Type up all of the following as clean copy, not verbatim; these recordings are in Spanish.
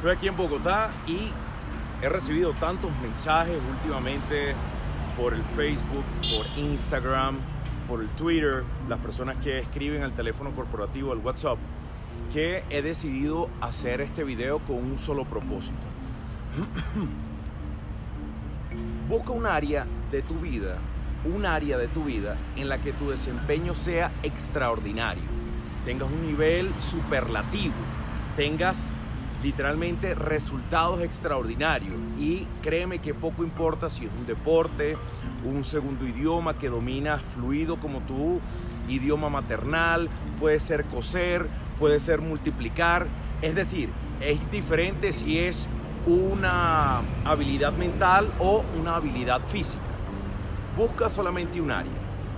Estoy aquí en Bogotá y he recibido tantos mensajes últimamente por el Facebook, por Instagram, por el Twitter, las personas que escriben al teléfono corporativo, al WhatsApp, que he decidido hacer este video con un solo propósito. Busca un área de tu vida en la que tu desempeño sea extraordinario, tengas un nivel superlativo, tengas literalmente resultados extraordinarios, y créeme que poco importa si es un deporte, un segundo idioma que dominas fluido como tu idioma maternal, puede ser coser, puede ser multiplicar, es decir, es diferente si es una habilidad mental o una habilidad física. Busca solamente un área.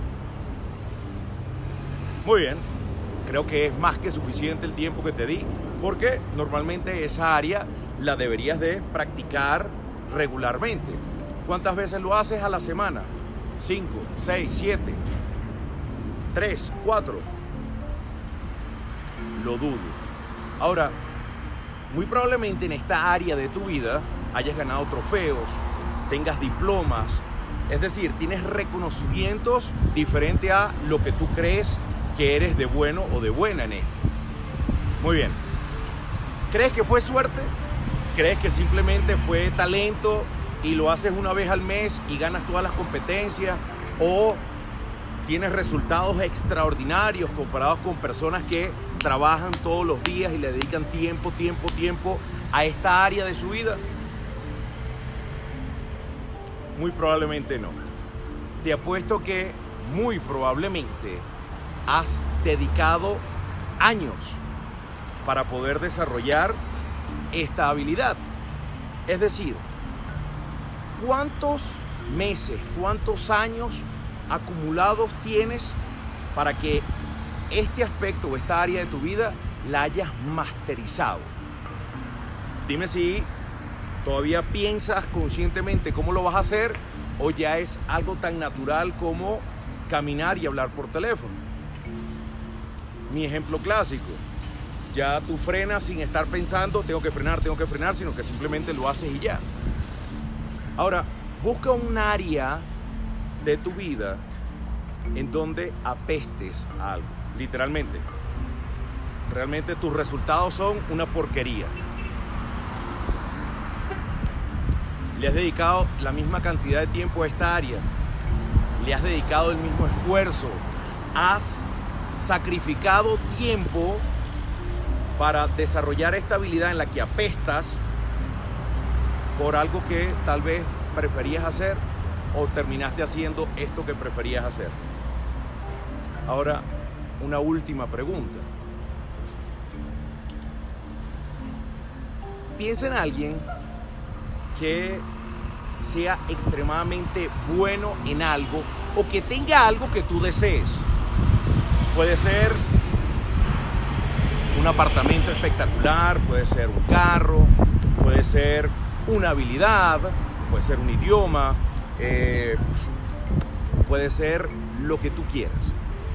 Muy bien, creo que es más que suficiente el tiempo que te di, porque normalmente esa área la deberías de practicar regularmente. ¿Cuántas veces lo haces a la semana? 5, 6, 7, 3, 4. Lo dudo. Ahora, muy probablemente en esta área de tu vida hayas ganado trofeos, tengas diplomas, es decir, tienes reconocimientos diferentes a lo que tú crees que eres de bueno o de buena en esto. Muy bien. ¿Crees que fue suerte? ¿Crees que simplemente fue talento y lo haces una vez al mes y ganas todas las competencias? ¿O tienes resultados extraordinarios comparados con personas que trabajan todos los días y le dedican tiempo a esta área de su vida? Muy probablemente no. Te apuesto que muy probablemente has dedicado años para poder desarrollar esta habilidad. Es decir, ¿cuántos meses, cuántos años acumulados tienes para que este aspecto o esta área de tu vida la hayas masterizado? Dime si todavía piensas conscientemente cómo lo vas a hacer, o ya es algo tan natural como caminar y hablar por teléfono. Mi ejemplo clásico, ya tú frenas sin estar pensando, tengo que frenar, sino que simplemente lo haces y ya. Ahora, busca un área de tu vida en donde apestes a algo, literalmente. Realmente tus resultados son una porquería. Le has dedicado la misma cantidad de tiempo a esta área, le has dedicado el mismo esfuerzo, has sacrificado tiempo para desarrollar esta habilidad en la que apestas por algo que tal vez preferías hacer, o terminaste haciendo esto que preferías hacer. Ahora, una última pregunta. Piensa en alguien que sea extremadamente bueno en algo, o que tenga algo que tú desees. Puede ser un apartamento espectacular, puede ser un carro, puede ser una habilidad, puede ser un idioma, puede ser lo que tú quieras.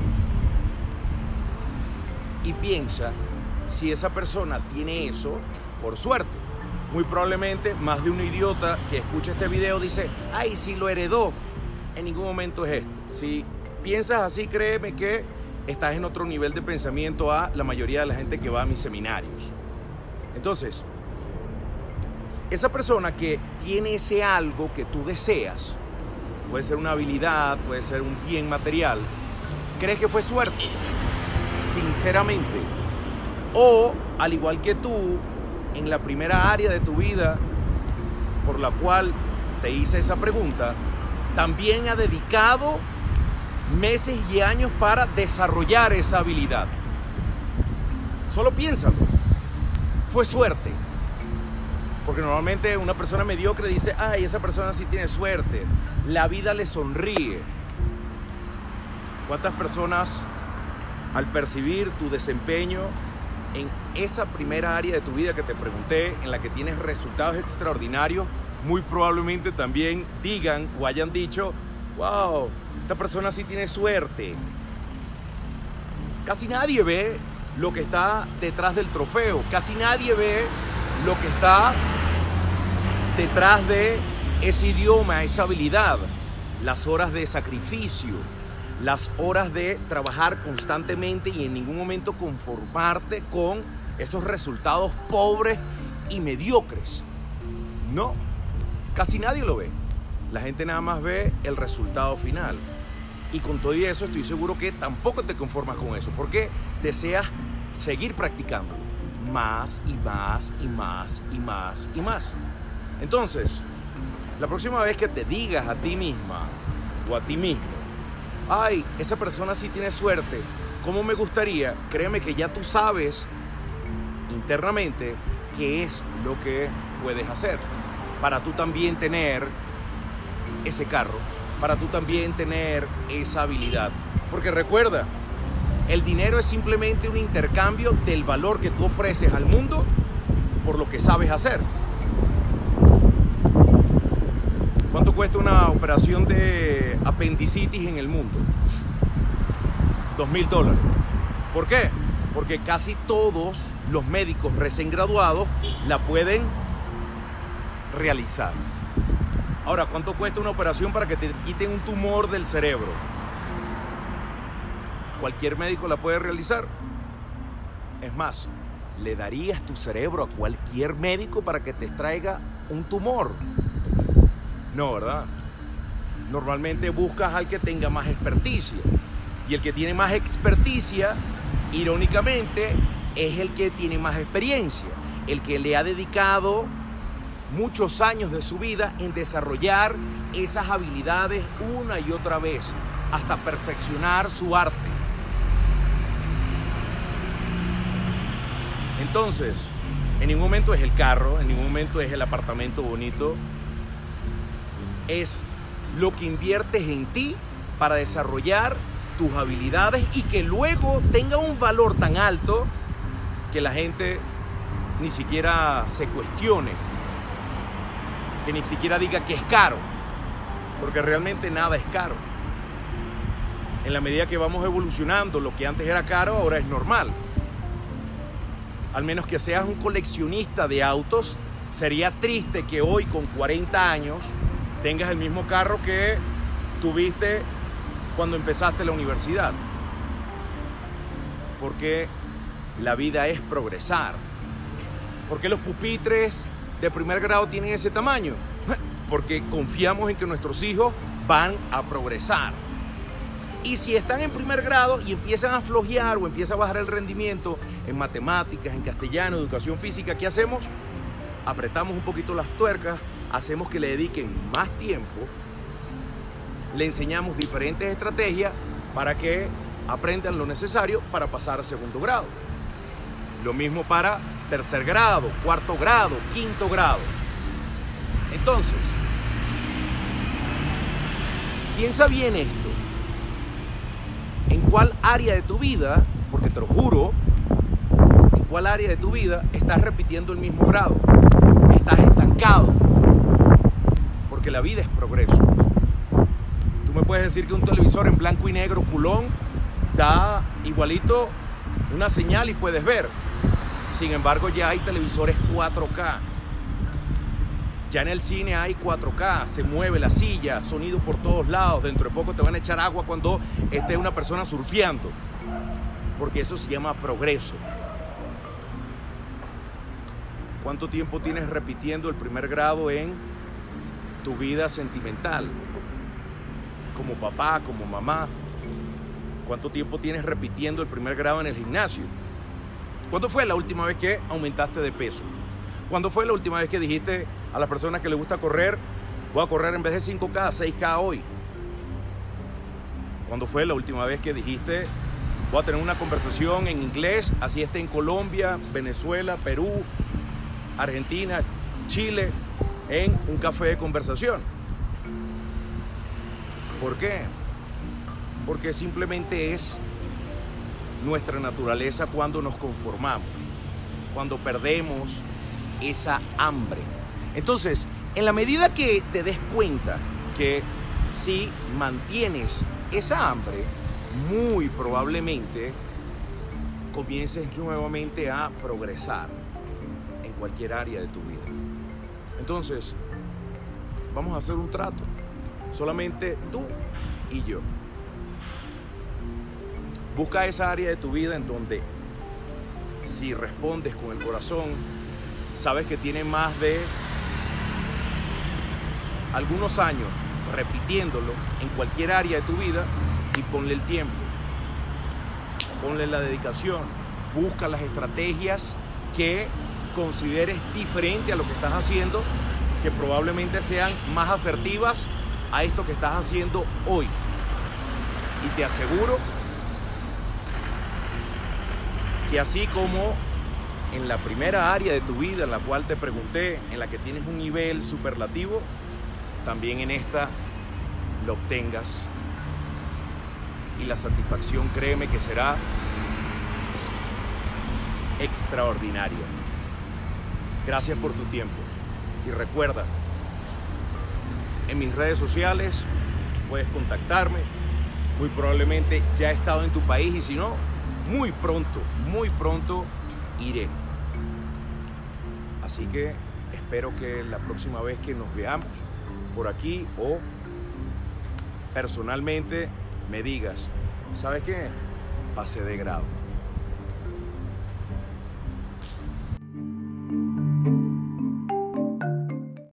Y piensa si esa persona tiene eso por suerte. Muy probablemente más de un idiota que escucha este video dice: ay, si lo heredó. En ningún momento es esto. Si piensas así, créeme que estás en otro nivel de pensamiento a la mayoría de la gente que va a mis seminarios. Entonces, esa persona que tiene ese algo que tú deseas, puede ser una habilidad, puede ser un bien material, ¿crees que fue suerte? Sinceramente. O, al igual que tú, en la primera área de tu vida por la cual te hice esa pregunta, también ha dedicado meses y años para desarrollar esa habilidad. Solo piénsalo. Fue suerte. Porque normalmente una persona mediocre dice: ay, esa persona sí tiene suerte, la vida le sonríe. ¿Cuántas personas, al percibir tu desempeño en esa primera área de tu vida que te pregunté, en la que tienes resultados extraordinarios, muy probablemente también digan o hayan dicho: wow, esta persona sí tiene suerte? Casi nadie ve lo que está detrás del trofeo, casi nadie ve lo que está detrás de ese idioma, esa habilidad, las horas de sacrificio, las horas de trabajar constantemente y en ningún momento conformarte con esos resultados pobres y mediocres. No, casi nadie lo ve. La gente nada más ve el resultado final. Y con todo eso estoy seguro que tampoco te conformas con eso, porque deseas seguir practicando más y más y más y más y más. Entonces, la próxima vez que te digas a ti misma o a ti mismo, ay, esa persona sí tiene suerte, ¿cómo me gustaría? Créeme que ya tú sabes internamente qué es lo que puedes hacer para tú también tener ese carro, para tú también tener esa habilidad. Porque recuerda, el dinero es simplemente un intercambio del valor que tú ofreces al mundo por lo que sabes hacer. ¿Cuánto cuesta una operación de apendicitis en el mundo? $2,000. ¿Por qué? Porque casi todos los médicos recién graduados la pueden realizar. Ahora, ¿cuánto cuesta una operación para que te quiten un tumor del cerebro? ¿Cualquier médico la puede realizar? Es más, ¿le darías tu cerebro a cualquier médico para que te extraiga un tumor? No, ¿verdad? Normalmente buscas al que tenga más experticia. Y el que tiene más experticia, irónicamente, es el que tiene más experiencia. El que le ha dedicado muchos años de su vida en desarrollar esas habilidades una y otra vez, hasta perfeccionar su arte. Entonces, en ningún momento es el carro, en ningún momento es el apartamento bonito, es lo que inviertes en ti para desarrollar tus habilidades y que luego tenga un valor tan alto que la gente ni siquiera se cuestione, que ni siquiera diga que es caro, porque realmente nada es caro. En la medida que vamos evolucionando, lo que antes era caro ahora es normal. Al menos que seas un coleccionista de autos, sería triste que hoy con 40 años tengas el mismo carro que tuviste cuando empezaste la universidad. Porque la vida es progresar. ¿Por qué los pupitres de primer grado tienen ese tamaño? Porque confiamos en que nuestros hijos van a progresar. Y si están en primer grado y empiezan a flojear o empieza a bajar el rendimiento en matemáticas, en castellano, educación física, ¿qué hacemos? Apretamos un poquito las tuercas, hacemos que le dediquen más tiempo, le enseñamos diferentes estrategias para que aprendan lo necesario para pasar a segundo grado. Lo mismo para tercer grado, cuarto grado, quinto grado. Entonces, piensa bien esto. ¿En cuál área de tu vida, porque te lo juro, en cuál área de tu vida estás repitiendo el mismo grado? Estás estancado. Porque la vida es progreso. Tú me puedes decir que un televisor en blanco y negro culón da igualito una señal y puedes ver. Sin embargo, ya hay televisores 4K. Ya en el cine hay 4K, se mueve la silla, sonido por todos lados. Dentro de poco te van a echar agua cuando esté una persona surfeando. Porque eso se llama progreso. ¿Cuánto tiempo tienes repitiendo el primer grado en tu vida sentimental? Como papá, como mamá. ¿Cuánto tiempo tienes repitiendo el primer grado en el gimnasio? ¿Cuándo fue la última vez que aumentaste de peso? ¿Cuándo fue la última vez que dijiste a las personas que les gusta correr, voy a correr en vez de 5K, 6K hoy? ¿Cuándo fue la última vez que dijiste, voy a tener una conversación en inglés, así esté en Colombia, Venezuela, Perú, Argentina, Chile, en un café de conversación? ¿Por qué? Porque simplemente es nuestra naturaleza cuando nos conformamos, cuando perdemos esa hambre. Entonces, en la medida que te des cuenta que si mantienes esa hambre, muy probablemente comiences nuevamente a progresar en cualquier área de tu vida. Entonces, vamos a hacer un trato, solamente tú y yo. Busca esa área de tu vida en donde, si respondes con el corazón, sabes que tiene más de algunos años repitiéndolo en cualquier área de tu vida, y ponle el tiempo, ponle la dedicación, busca las estrategias que consideres diferente a lo que estás haciendo, que probablemente sean más asertivas a esto que estás haciendo hoy. Y te aseguro que así como en la primera área de tu vida en la cual te pregunté, en la que tienes un nivel superlativo, también en esta lo obtengas. Y la satisfacción, créeme, que será extraordinaria. Gracias por tu tiempo. Y recuerda, en mis redes sociales puedes contactarme. Muy probablemente ya he estado en tu país, y si no, muy pronto iré. Así que espero que la próxima vez que nos veamos por aquí o personalmente me digas, ¿sabes qué? Pasé de grado.